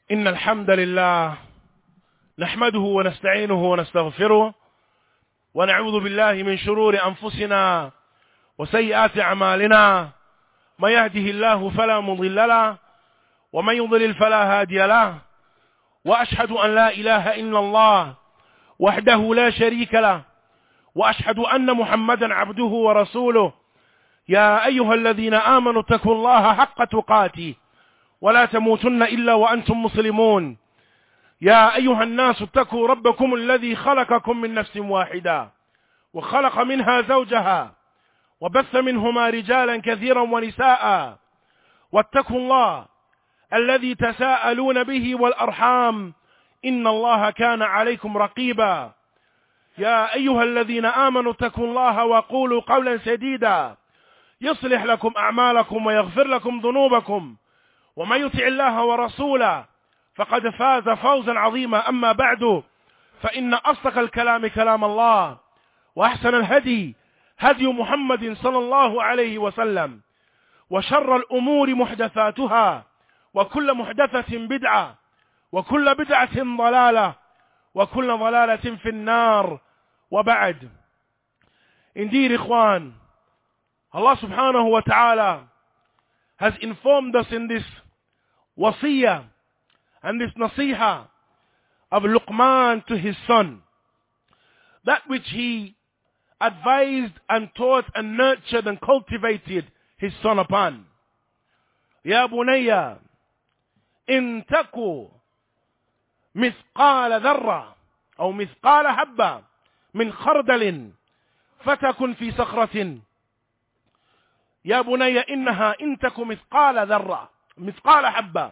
إن الحمد لله نحمده ونستعينه ونستغفره ونعوذ بالله من شرور أنفسنا وسيئات أعمالنا. من يهده الله فلا مضل له ومن يضلل فلا هادي له، وأشهد أن لا إله إلا الله وحده لا شريك له، وأشهد أن محمدا عبده ورسوله. يا أيها الذين آمنوا اتقوا الله حق تقاته ولا تموتن إلا وأنتم مسلمون. يا أيها الناس اتقوا ربكم الذي خلقكم من نفس واحدة وخلق منها زوجها وبث منهما رجالا كثيرا ونساء، واتقوا الله الذي تساءلون به والأرحام إن الله كان عليكم رقيبا. يا أيها الذين آمنوا اتقوا الله وقولوا قولا سديدا يصلح لكم أعمالكم ويغفر لكم ذنوبكم، ومن يطع الله ورسوله فقد فاز فوزا عظيما. أما بعد، فإن أصدق الكلام كلام الله، وأحسن الهدي هدي محمد صلى الله عليه وسلم، وشر الأمور محدثاتها، وكل محدثة بدعة، وكل بدعة ضلالة، وكل ضلالة في النار. وبعد. Indeed, ikhwan, Allah subhanahu wa ta'ala has informed us in this wasiyah and this nasiha of Luqman to his son, that which he advised and taught and nurtured and cultivated his son upon. Ya bunayya, in taku mithqala dharra aw mithqala habba min khardalin fatakun fi sakhratin. يا بني إنها إن تك مثقال ذرة مثقال حبة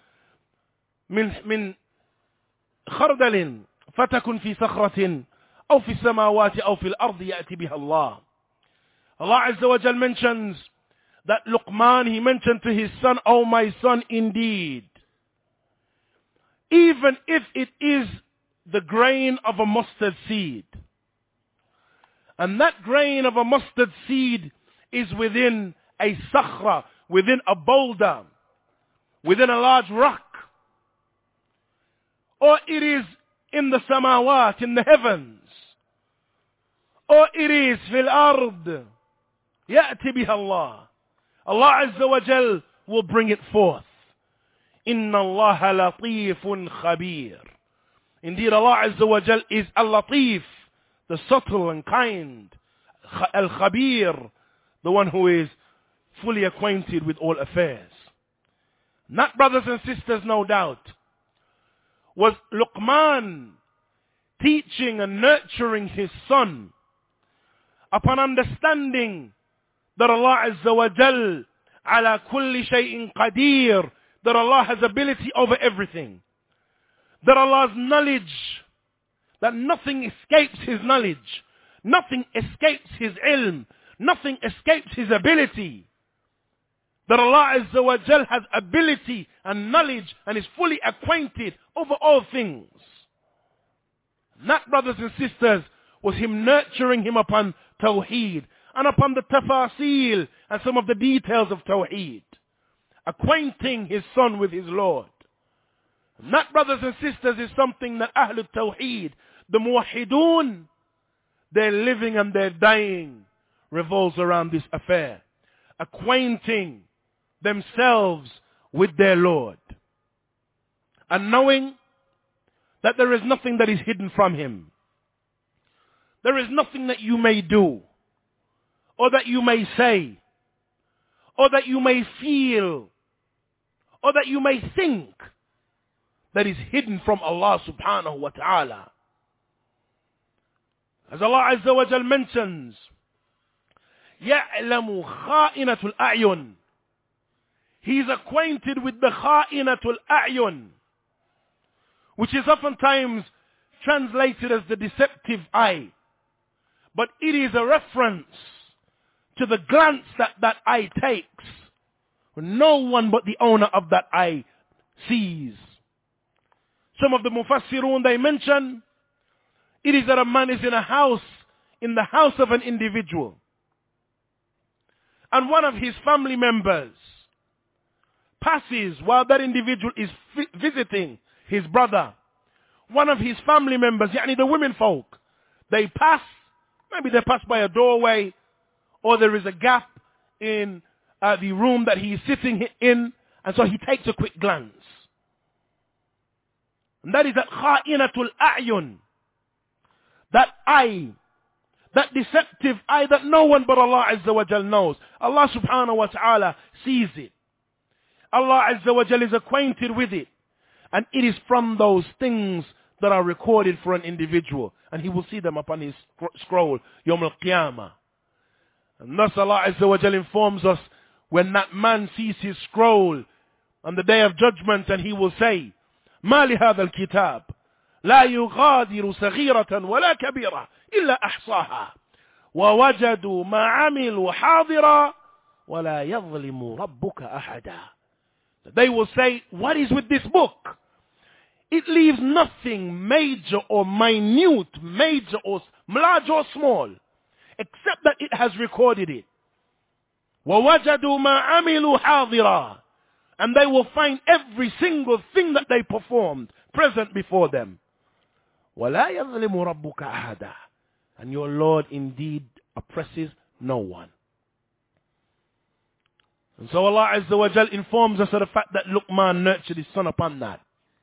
من خردل فتكن في صخرة أو في السماوات أو في الأرض يأتي بها الله. Allah Azza wa Jal mentions that Luqman, he mentioned to his son, "Oh my son, indeed, even if it is the grain of a mustard seed, and that grain of a mustard seed is within a sakhra, within a boulder, within a large rock, or it is in the samawat, in the heavens, or it is fil ard, ya'ti biha Allah. Allah Azza wa Jal will bring it forth. Inna Allah latifun khabir. Indeed, Allah Azza wa Jal is al-latif, the subtle and kind, al-khabir, the one who is fully acquainted with all affairs. That, brothers and sisters, no doubt, was Luqman teaching and nurturing his son upon understanding that Allah Azza wa Jal ala kulli shay'in qadir, that Allah has ability over everything, that Allah's knowledge, that nothing escapes his knowledge, nothing escapes his ilm, nothing escapes his ability. That Allah Azza wa Jal has ability and knowledge and is fully acquainted over all things. And that, brothers and sisters, was him nurturing him upon Tawheed and upon the tafasil and some of the details of Tawheed, acquainting his son with his Lord. And that, brothers and sisters, is something that Ahlul Tawheed, the Muwahidun, their living and their dying revolves around this affair, acquainting themselves with their Lord and knowing that there is nothing that is hidden from him. There is nothing that you may do or that you may say or that you may feel or that you may think that is hidden from Allah subhanahu wa ta'ala. As Allah Azza wa Jal mentions, يَعْلَمُ خَائِنَةُ الْأَعْيُنِ. He is acquainted with the خَائِنَةُ الْأَعْيُنِ, which is oftentimes translated as the deceptive eye. But it is a reference to the glance that that eye takes. No one but the owner of that eye sees. Some of the Mufassirun, they mention, it is that a man is in a house, in the house of an individual, and one of his family members passes while that individual is visiting his brother, one of his family members, yani the women folk, they pass, maybe they pass by a doorway, or there is a gap in the room that he is sitting in, and so he takes a quick glance. And that is that kha'inatul a'yun, that eye, that deceptive eye that no one but Allah Azza wa Jal knows. Allah subhanahu wa ta'ala sees it. Allah Azza wa Jal is acquainted with it. And it is from those things that are recorded for an individual. And he will see them upon his scroll, Yawm al-Qiyamah. And thus Allah Azza wa Jal informs us, when that man sees his scroll on the day of judgment, and he will say, ما لهذا الكتاب لا يغادر صغيرة ولا كبيرة إلا أحصاها ووجدوا ما عملوا حاضرا ولا يظلم ربك أحدا. They will say, what is with this book? It leaves nothing major or minute, major or large or small, except that it has recorded it. وَوَجَدُوا مَا عَمِلُوا حَاضِرًا. And they will find every single thing that they performed present before them. وَلَا يَظْلِمُ رَبُّكَ أَحَدًا. And your Lord indeed oppresses no one. And so Allah Azza wa Jal informs us of the fact that Luqman nurtured his son upon that.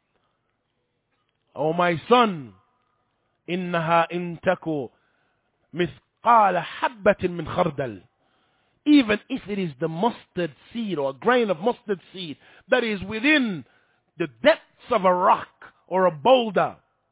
O my son, إِنَّهَا إِن تَكُ مِثْقَالَ حَبَّةٍ مِّنْ خَرْدَلٍ. Even if it is the mustard seed or a grain of mustard seed that is within the depths of a rock or a boulder.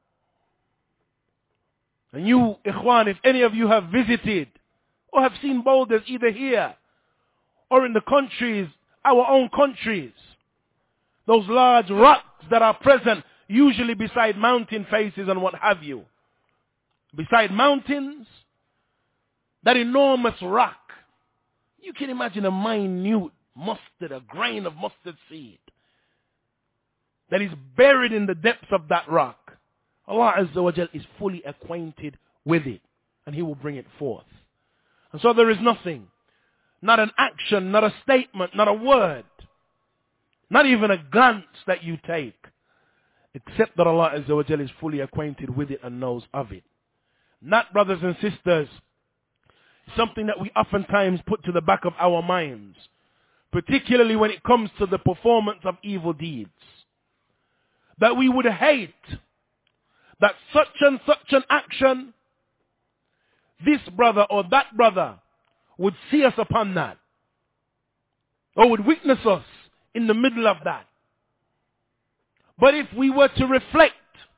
And you, Ikhwan, if any of you have visited or have seen boulders either here or in the countries, our own countries, those large rocks that are present usually beside mountain faces and what have you. Beside mountains, that enormous rock. You can imagine a minute mustard, a grain of mustard seed that is buried in the depths of that rock. Allah Azza wa Jal is fully acquainted with it, and He will bring it forth. And so there is nothing, not an action, not a statement, not a word, not even a glance that you take, except that Allah Azza wa Jal is fully acquainted with it and knows of it. Not, brothers and sisters, something that we oftentimes put to the back of our minds, particularly when it comes to the performance of evil deeds. That we would hate that such and such an action, this brother or that brother would see us upon that, or would witness us in the middle of that. But if we were to reflect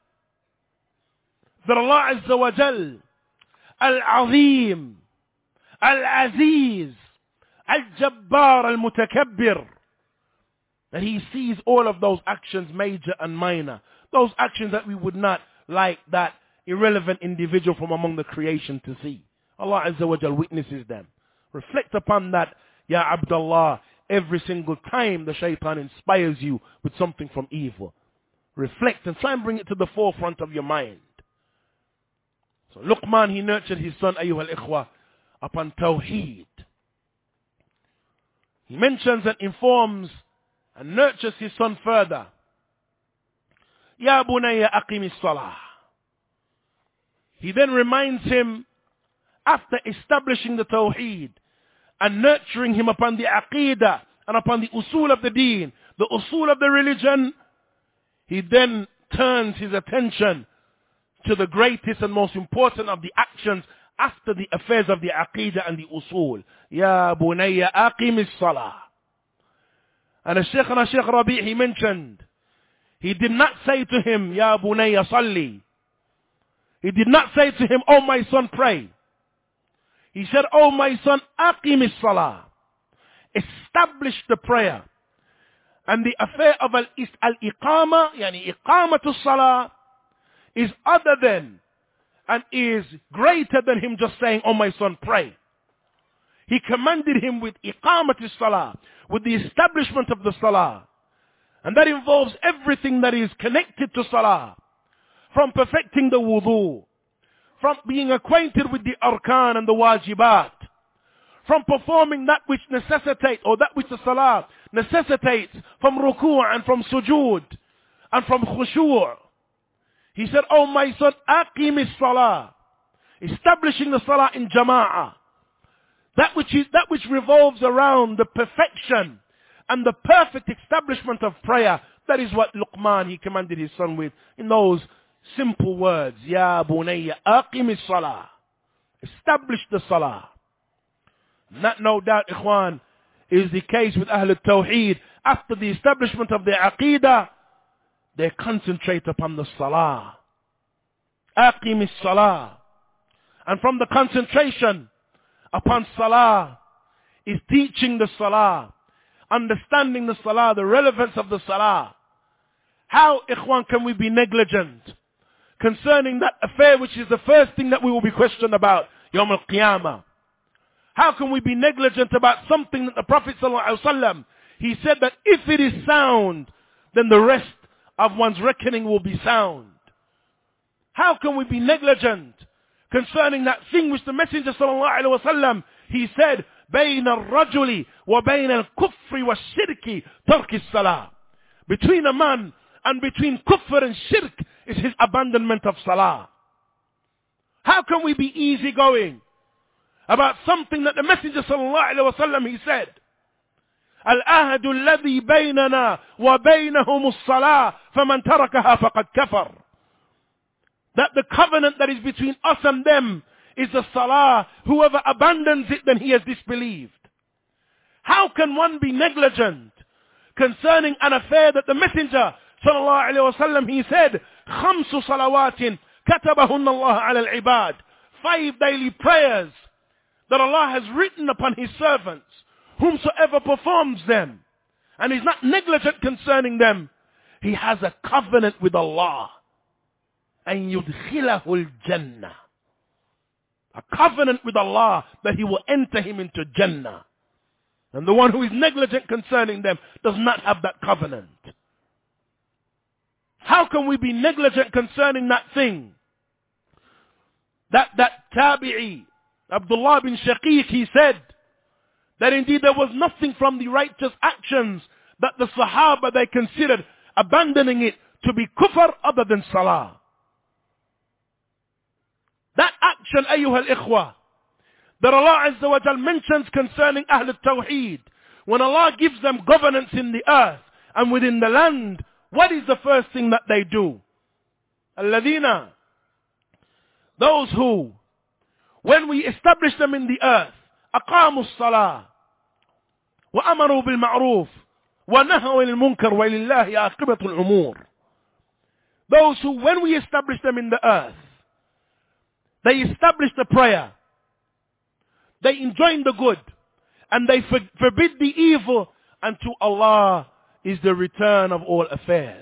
that Allah Azza wa Jal, Al-Azim, Al-Aziz, Al-Jabbar, Al-Mutakabbir, that He sees all of those actions, major and minor, those actions that we would not like that irrelevant individual from among the creation to see. Allah Azza wa Jal witnesses them. Reflect upon that, Ya Abdullah, every single time the shaitan inspires you with something from evil. Reflect and try and bring it to the forefront of your mind. So Luqman, he nurtured his son, ayyuha al-ikhwa, upon Tawheed. He mentions and informs and nurtures his son further. Ya bunayya aqimis salah. He then reminds him, after establishing the Tawheed and nurturing him upon the Aqidah and upon the usul of the deen, the usul of the religion, he then turns his attention to the greatest and most important of the actions after the affairs of the Aqidah and the usul. Ya bunayya aqimis salah. And Shaykh Rabi', he mentioned, he did not say to him, Ya bunayya salli. He did not say to him, oh my son, pray. He said, oh my son, aqimis salah. Establish the prayer. And the affair of al-iqama, yani iqamatu salah, is other than and is greater than him just saying, oh my son, pray. He commanded him with iqamatu salah, with the establishment of the salah. And that involves everything that is connected to salah. From perfecting the wudu, from being acquainted with the arkan and the wajibat, from performing that which necessitates or that which the salah necessitates from ruku' and from sujood and from khushu'. He said, oh my son, aqim as-salah. Establishing the salah in jama'ah. That which revolves around the perfection and the perfect establishment of prayer. That is what Luqman, he commanded his son with in those simple words. Ya bunayya aqim as-salah. Establish the salah. That, no doubt, ikhwan, is the case with Ahl al-Tawheed. After the establishment of their aqidah, they concentrate upon the salah. Aqim as-salah. And from the concentration upon salah is teaching the salah, understanding the salah, the relevance of the salah. How, ikhwan, can we be negligent concerning that affair which is the first thing that we will be questioned about, Yawm al-Qiyamah? How can we be negligent about something that the Prophet ﷺ, he said that if it is sound, then the rest of one's reckoning will be sound? How can we be negligent concerning that thing which the Messenger ﷺ, he said, بَيْنَ الرَّجُلِ وَبَيْنَ الْكُفْرِ وَالشِّرْكِ تَرْكِ الصَّلَاةِ. Between a man and between kufr and shirk is his abandonment of salah. How can we be easygoing about something that the Messenger ﷺ, he said, الْأَهَدُ الَّذِي بَيْنَنَا وَبَيْنَهُمُ الصَّلَاةِ فَمَنْ تَرَكَهَا فَقَدْ كَفَرَ. That the covenant that is between us and them is the salah. Whoever abandons it, then he has disbelieved. How can one be negligent concerning an affair that the Messenger ﷺ, he said, خَمْسُ صَلَوَاتٍ كَتَبَهُنَّ اللَّهُ عَلَى الْعِبَادِ. 5 daily prayers that Allah has written upon his servants, whomsoever performs them, and is not negligent concerning them, he has a covenant with Allah. أَن يُدْخِلَهُ الْجَنَّةِ. A covenant with Allah that he will enter him into Jannah. And the one who is negligent concerning them does not have that covenant. How can we be negligent concerning that thing? That tabi'i, Abdullah bin Shaqiq, he said that indeed there was nothing from the righteous actions that the Sahaba, they considered abandoning it to be kufr other than salah. That action, ayyuha al-ikhwa, that Allah Azza wa Jal mentions concerning Ahl al-Tawheed, when Allah gives them governance in the earth and within the land, what is the first thing that they do? Alladhina, those who, when we establish them in the earth, aqamu as-salah, wa amaru bil-ma'ruf, wa nahaw anil-munkar, wa lillahi aqibatu al-umur. Those who, when we establish them in the earth, they establish the prayer, they enjoin the good, and they forbid the evil, and to Allah is the return of all affairs.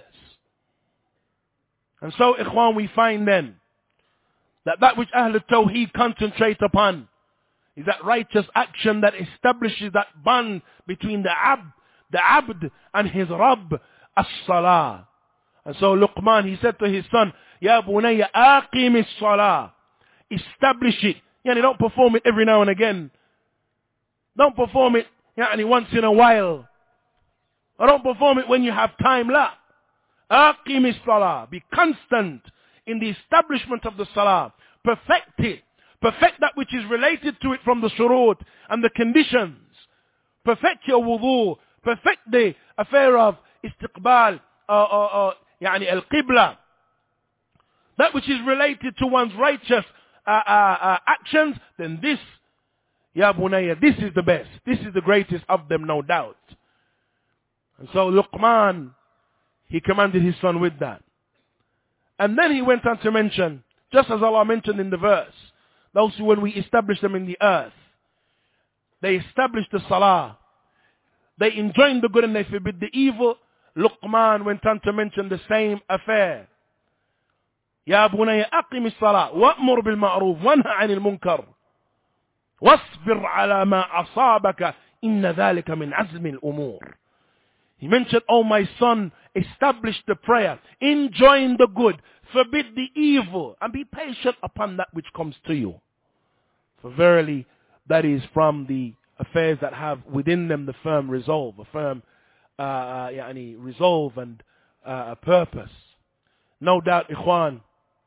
And so, ikhwan, we find then that which Ahl al-Tawheed concentrate upon is that righteous action that establishes that bond between the abd and his Rabb, as-salah. And so Luqman, he said to his son, Ya bunayya aqim as-salah. Establish it. Yani don't perform it every now and again. Don't perform it once in a while. Or don't perform it when you have time. La. Aqim as-salah. Be constant in the establishment of the salah. Perfect it. Perfect that which is related to it from the shurut and the conditions. Perfect your wudu. Perfect the affair of istiqbal, al-qibla. That which is related to one's righteous actions, then this, ya bunayya, this is the best. This is the greatest of them, no doubt. And so Luqman, he commanded his son with that. And then he went on to mention, just as Allah mentioned in the verse, those who, when we establish them in the earth, they establish the salah, they enjoin the good and they forbid the evil. Luqman went on to mention the same affair. يا بني أقم الصلاة وأمر بالمعروف وانهى عن المنكر واصبر على ما أصابك إن ذلك من عزم الأمور. He mentioned, oh my son, establish the prayer, enjoin the good, forbid the evil, and be patient upon that which comes to you. For verily, that is from the affairs that have within them the firm resolve, a firm resolve and purpose. No doubt, ikhwan,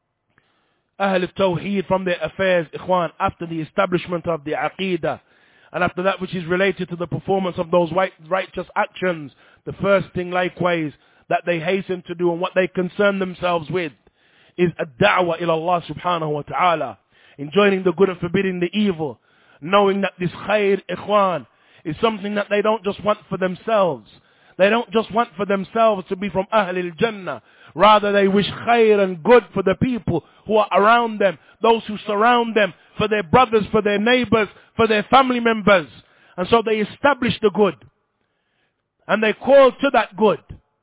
Ahl al-Tawheed from their affairs, ikhwan, after the establishment of the Aqidah, and after that which is related to the performance of those righteous actions, the first thing likewise that they hasten to do and what they concern themselves with is ad-da'wah ila Allah subhanahu wa ta'ala, enjoining the good and forbidding the evil, knowing that this khair, ikhwan, is something that they don't just want for themselves. They don't just want for themselves to be from Ahlul Jannah. Rather, they wish khair and good for the people who are around them, those who surround them, for their brothers, for their neighbors, for their family members. And so they establish the good. And they call to that good.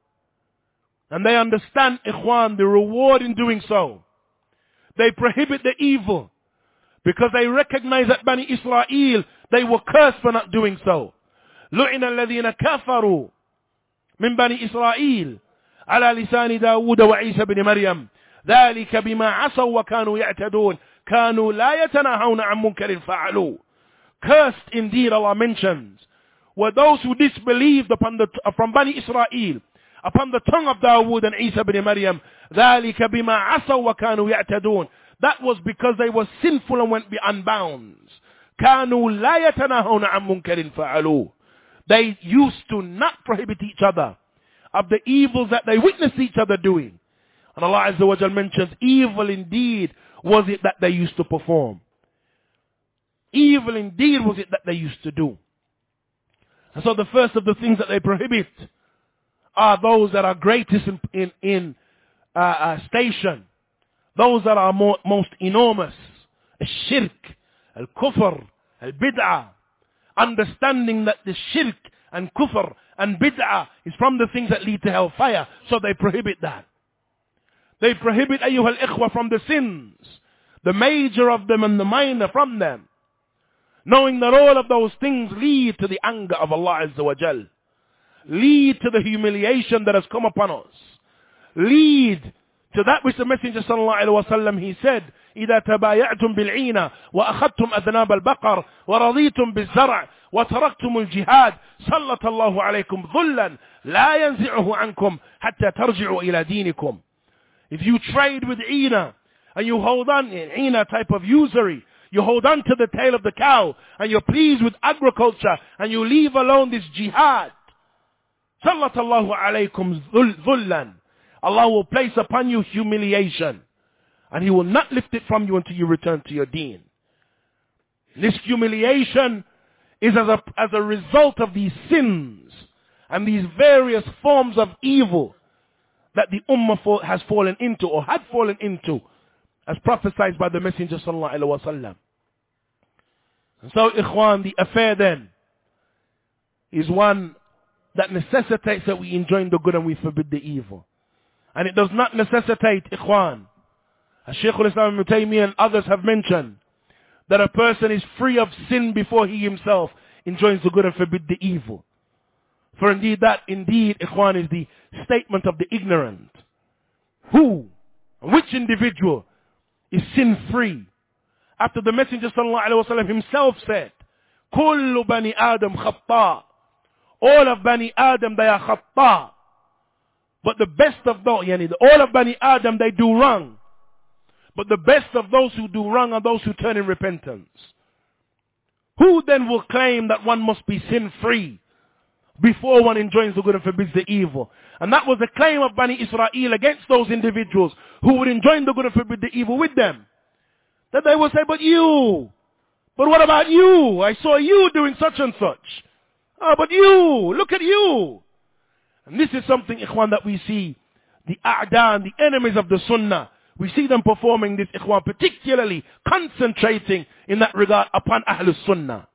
And they understand, ikhwan, the reward in doing so. They prohibit the evil. Because they recognize that Bani Israel, they were cursed for not doing so. لُعِنَ الَّذِينَ كَفَرُوا مِنْ بَنِي إِسْرَائِيلَ على لسان داود وعيسى بن مريم ذلك بما عصوا وكانوا يعتدون كانوا لا يتناهون عن منكر فعلوا. Cursed indeed, Allah mentions, were those who disbelieved from Bani Israel upon the tongue of Dawood and Isa bin Maryam. ذلك بما عصوا وكانوا يعتدون. That was because they were sinful and went beyond bounds. كانوا لا يتناهون عن منكر فعلوا. They used to not prohibit each other of the evils that they witnessed each other doing. And Allah Azza wa Jal mentions, evil indeed was it that they used to perform. Evil indeed was it that they used to do. And so the first of the things that they prohibit are those that are greatest in station. Those that are most enormous. Al-shirk, al-kufr, al-bid'ah. Understanding that the shirk and kufr and bid'ah is from the things that lead to hellfire. So they prohibit that. They prohibit, ayyuhal ikhwa, from the sins. The major of them and the minor from them. Knowing that all of those things lead to the anger of Allah Azza wa Jal. Lead to the humiliation that has come upon us. Lead to that which the Messenger sallallahu alaihi wasallam, he said, إذا تبايعتم بالعينة وأخذتم أذناب البقر ورضيتم بالزرع وتركتم الجهاد سلط الله عليكم ظلا لا ينزعه عنكم حتى ترجعوا إلى دينكم. If you trade with Ina and you hold on, Ina type of usury, you hold on to the tail of the cow and you're pleased with agriculture and you leave alone this jihad, سلط الله عليكم ظلا. Allah will place upon you humiliation. And He will not lift it from you until you return to your deen. This humiliation is as a result of these sins and these various forms of evil that the ummah has fallen into or had fallen into, as prophesied by the Messenger sallallahu alaihi wasallam. And so, ikhwan, the affair then is one that necessitates that we enjoin the good and we forbid the evil. And it does not necessitate, ikhwan, as Shaykh al-Islam Ibn Taymiyyah and others have mentioned, that a person is free of sin before he himself enjoins the good and forbids the evil. For indeed that, ikhwan, is the statement of the ignorant. Who, which individual is sin-free? After the Messenger sallallahu alaihi wasallam himself said, كل بني آدم خطاء. All of Bani Adam, they are khata'. But the best of those, all of Bani Adam, they do wrong. But the best of those who do wrong are those who turn in repentance. Who then will claim that one must be sin-free before one enjoins the good and forbids the evil? And that was the claim of Bani Israel against those individuals who would enjoin the good and forbid the evil with them. That they will say, but what about you? I saw you doing such and such. Oh, but you, look at you. And this is something, ikhwan, that we see the a'dan, the enemies of the sunnah, we see them performing this, ikhwan, particularly concentrating in that regard upon Ahlus Sunnah.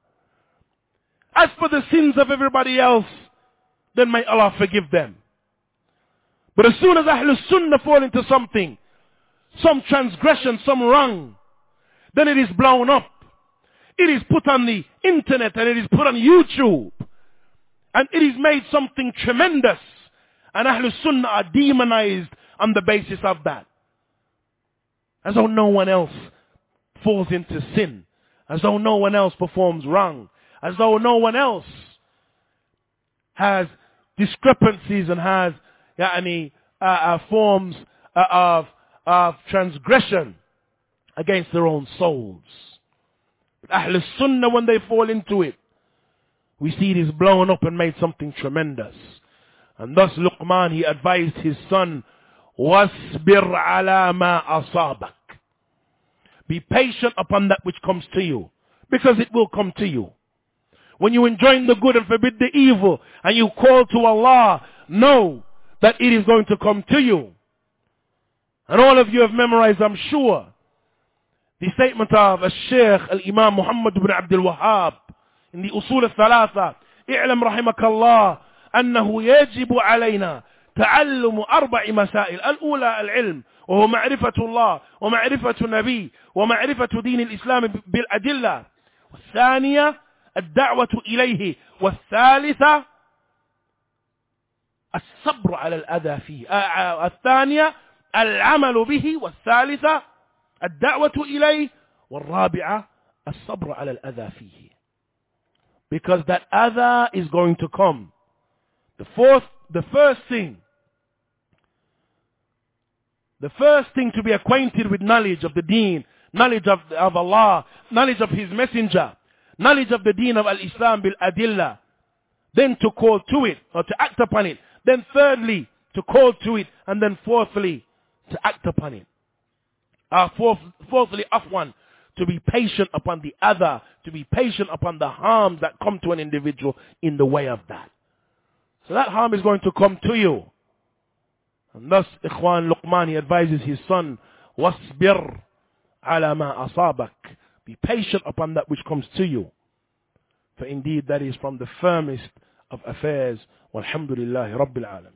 As for the sins of everybody else, then may Allah forgive them. But as soon as Ahlus Sunnah fall into something, some transgression, some wrong, then it is blown up. It is put on the internet and it is put on YouTube. And it is made something tremendous. And Ahlus Sunnah are demonized on the basis of that. As though no one else falls into sin. As though no one else performs wrong. As though no one else has discrepancies and has forms of transgression against their own souls. But Ahl Sunnah, when they fall into it, we see it is blown up and made something tremendous. And thus Luqman, he advised his son, وَاصْبِرْ عَلَى مَا أَصَابَكَ. Be patient upon that which comes to you, because it will come to you. When you enjoin the good and forbid the evil, and you call to Allah, know that it is going to come to you. And all of you have memorized, I'm sure, the statement of Al-Shaykh Al-Imam Muhammad ibn Abdul Wahhab in the Usul al-Thalatha, اعلم رحمك الله أنه يجب علينا تعلم 4 مسائل. الأولى العلم، وهو معرفة الله ومعرفة النبي ومعرفة دين الإسلام بالأدلة. والثانية الدعوة إليه. والثالثة الصبر على الأذى فيه. الثانية العمل به. والثالثة الدعوة إليه. والرابعة الصبر على الأذى فيه. Because that other is going to come. The first thing to be acquainted with knowledge of the deen, knowledge of Allah, knowledge of His Messenger, knowledge of the deen of Al-Islam bil-Adillah, then to call to it, or to act upon it. Then thirdly, to call to it, and then fourthly, to act upon it. Fourthly, afwan, to be patient upon the other, to be patient upon the harms that come to an individual in the way of that. So that harm is going to come to you. And thus, Ikhwan, Luqman, he advises his son, وَاصْبِرْ عَلَى مَا أَصَابَكَ. Be patient upon that which comes to you. For indeed, that is from the firmest of affairs. Walhamdulillahi Rabbil Alameen.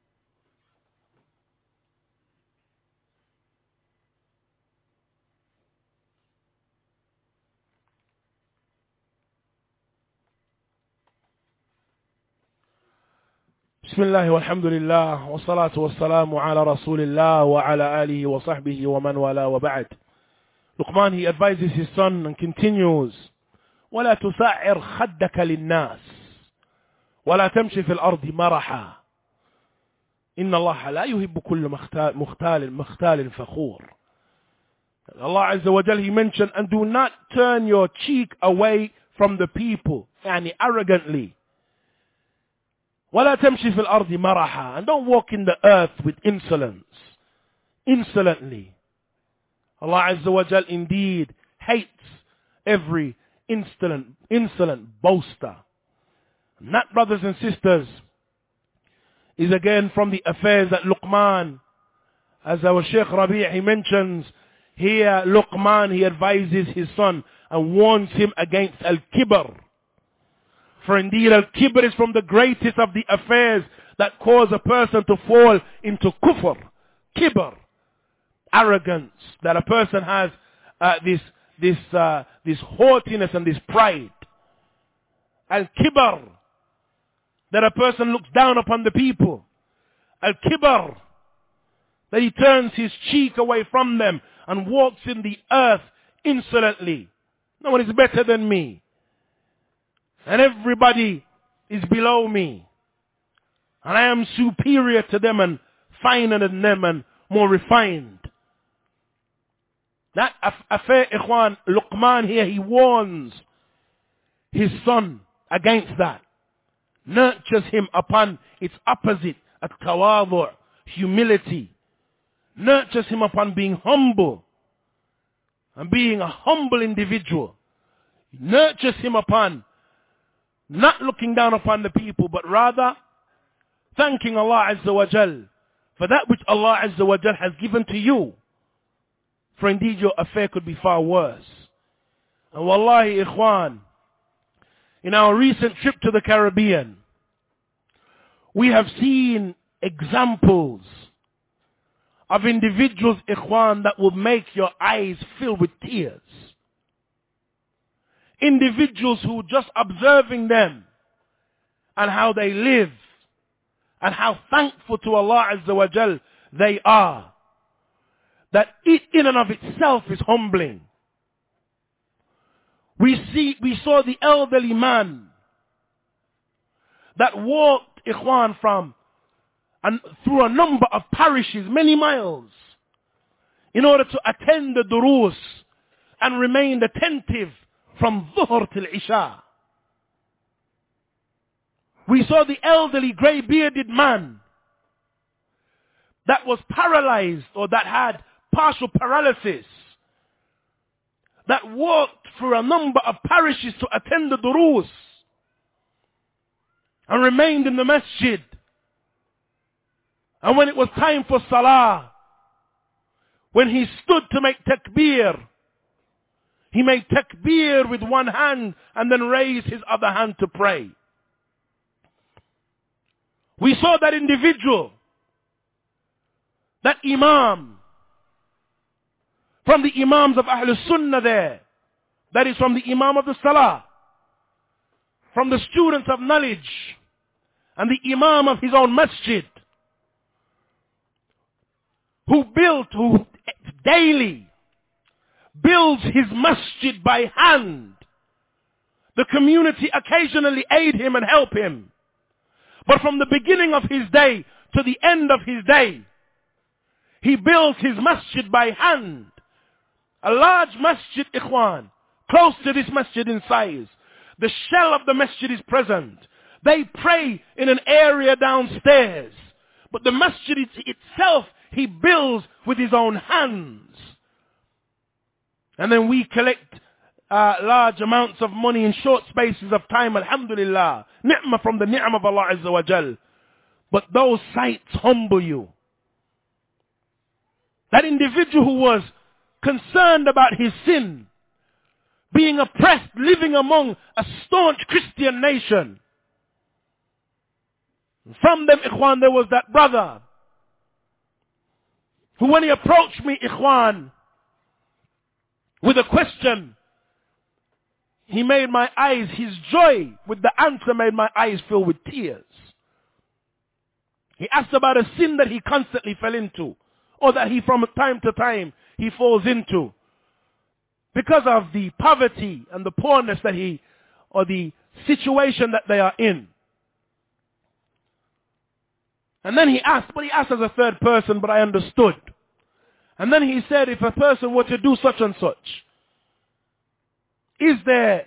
بسم الله والحمد لله والصلاة والسلام على رسول الله وعلى آله وصحبه ومن والاه وبعد. Luqman, he advises his son and continues, ولا تسعر خدك للناس ولا تمشي في الأرض مرحا إن الله لا يحب كل مختال فخور. Allah Azza wa Jal, he mentioned, and do not turn your cheek away from the people, yani arrogantly. وَلَا تَمْشِي فِي الْأَرْضِ مَرَحًا. And don't walk in the earth with insolence, insolently. Allah Azza wa Jal indeed hates every insolent boaster. And that, brothers and sisters, is again from the affairs that Luqman, as our Shaykh Rabi' he mentions, here Luqman, he advises his son and warns him against al-kibr. For indeed, al-kibr is from the greatest of the affairs that cause a person to fall into kufr, kibr, arrogance, that a person has this haughtiness and this pride. Al-kibr, that a person looks down upon the people. Al-kibr, that he turns his cheek away from them and walks in the earth insolently. No one is better than me. And everybody is below me. And I am superior to them and finer than them and more refined. That affair, Ikhwan, Luqman here, he warns his son against that. Nurtures him upon its opposite, at-tawadu', humility. Nurtures him upon being humble and being a humble individual. Nurtures him upon not looking down upon the people, but rather thanking Allah Azza wa Jal for that which Allah Azza wa Jal has given to you. For indeed your affair could be far worse. And wallahi, Ikhwan, in our recent trip to the Caribbean, we have seen examples of individuals, Ikhwan, that will make your eyes fill with tears. Individuals who, just observing them and how they live and how thankful to Allah Azza wa Jal they are, that it in and of itself is humbling. We saw the elderly man that walked, ikhwan, and through a number of parishes, many miles, in order to attend the durus and remain attentive from Dhuhr till Isha. We saw the elderly grey-bearded man that was paralyzed, or that had partial paralysis, that walked through a number of parishes to attend the durus and remained in the masjid. And when it was time for salah, when he stood to make takbir, he made takbir with one hand and then raised his other hand to pray. We saw that individual, that imam, from the imams of Ahlul Sunnah there, that is from the imam of the salah, from the students of knowledge, and the imam of his own masjid, who daily builds his masjid by hand. The community occasionally aid him and help him. But from the beginning of his day to the end of his day, he builds his masjid by hand. A large masjid, ikhwan, close to this masjid in size. The shell of the masjid is present. They pray in an area downstairs. But the masjid itself, he builds with his own hands. And then we collect large amounts of money in short spaces of time, alhamdulillah. Ni'mah from the ni'mah of Allah Azza wa Jal. But those sights humble you. That individual who was concerned about his sin, being oppressed, living among a staunch Christian nation. From them, ikhwan, there was that brother who, when he approached me, ikhwan, with a question, he made my eyes, his joy with the answer made my eyes fill with tears. He asked about a sin that he constantly fell into, or that he from time to time he falls into, because of the poverty and the poorness that or the situation that they are in. And then he asked as a third person, but I understood. And then he said, if a person were to do such and such, is there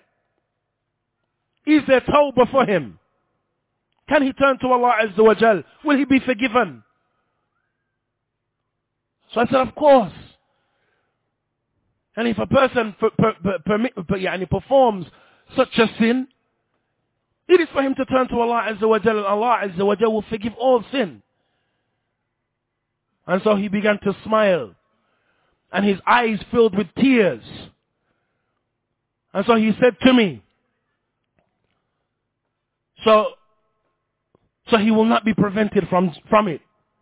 tawbah for him? Can he turn to Allah Azza wa Jal? Will he be forgiven? So I said, of course. And if a person performs such a sin, it is for him to turn to Allah Azza wa Jal, and Allah Azza wa Jal will forgive all sin. And so he began to smile, and his eyes filled with tears. And so he said to me, so he will not be prevented from it.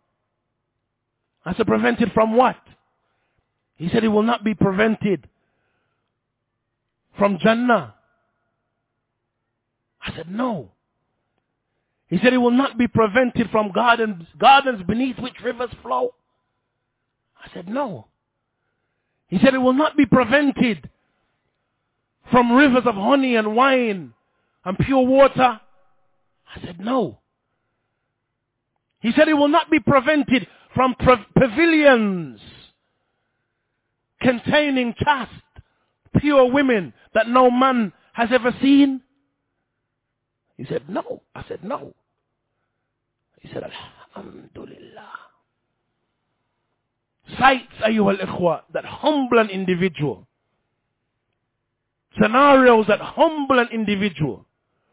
I said, prevented from what? He said he will not be prevented from Jannah. I said, no. He said he will not be prevented from gardens beneath which rivers flow. I said, no. He said he will not be prevented from rivers of honey and wine and pure water. I said, no. He said he will not be prevented from pavilions containing chaste, pure women that no man has ever seen. He said, no. I said, no. He said, alhamdulillah. Sights, ayyuhal ikhwa, that humble an individual. Scenarios that humble an individual.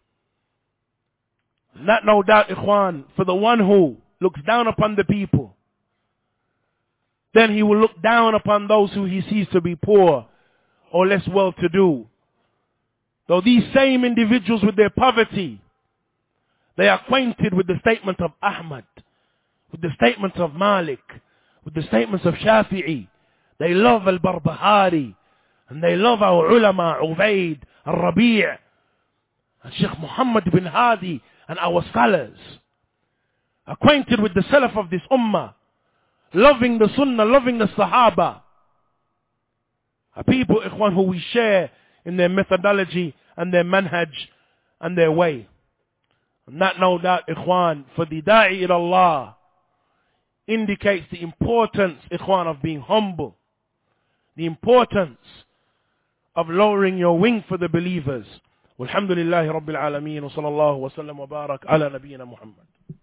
Not no doubt, ikhwan, for the one who looks down upon the people, then he will look down upon those who he sees to be poor or less well-to-do. Though these same individuals with their poverty, they are acquainted with the statement of Ahmad, with the statements of Malik, with the statements of Shafi'i. They love Al-Barbahari, and they love our ulama, Ubaid, Al-Rabi', and Sheikh Muhammad bin Hadi, and our scholars. Acquainted with the Salaf of this ummah, loving the Sunnah, loving the Sahaba. A people, ikhwan, who we share in their methodology and their manhaj and their way. And that, no doubt, ikhwan, for the da'i ila Allah, indicates the importance, ikhwan, of being humble. The importance of lowering your wing for the believers. Walhamdulillahi Rabbil Alameen, wa sallallahu wa sallam wa barak ala nabiyyina Muhammad.